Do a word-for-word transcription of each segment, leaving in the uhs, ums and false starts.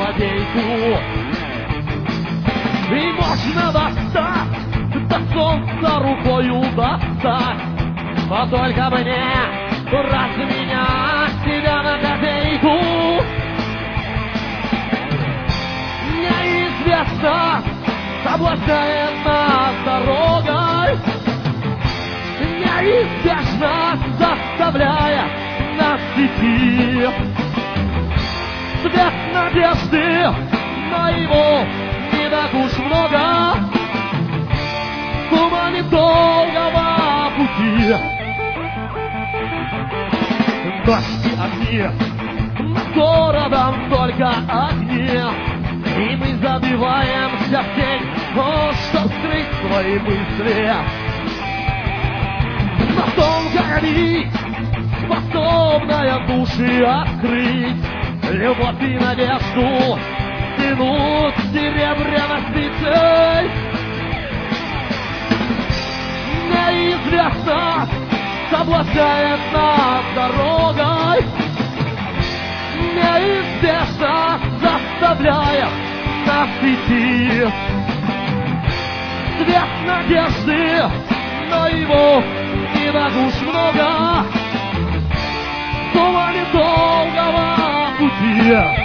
злодейку. И можно достать, до солнца рукою достать, но только мне разменять тебя на копейку. Неизвестно соблазняет нас дорогой, неизбежно заставляя нас идти. Свет надежды, но его не так уж много в тумане долгого пути. Дождь и огни, над городом только огни, и мы забиваемся в тень, но чтоб скрыть свои мысли. Но тонкая нить, способная души открыть, любовь и надежду тянут серебряной спицей. Неизвестно соблазняет нас дорогой, неизбежно заставляя нас идти. Свет надежды, но его не так уж много в тумане долгого пути.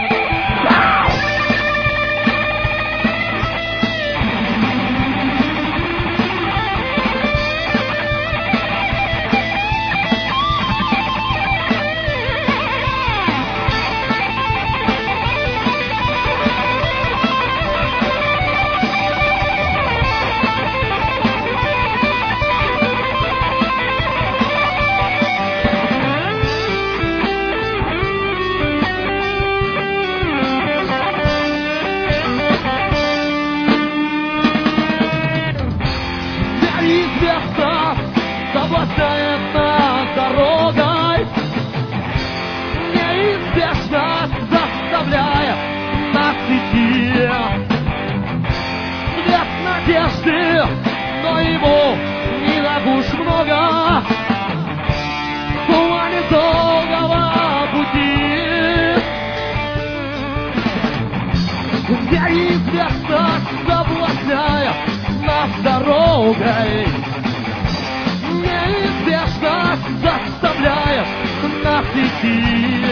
Неизвестно соблазняет нас дорогой, неизбежно заставляя нас идти. Свет надежды, но его не так уж много в тумане долгого пути. Неизвестно соблазняя нас дорогой, неизбежно заставляет нас идти.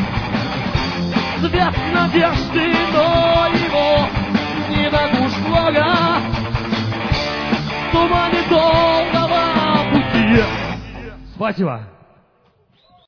Свет надежды, но его не так уж много в тумане долгого пути. Спасибо.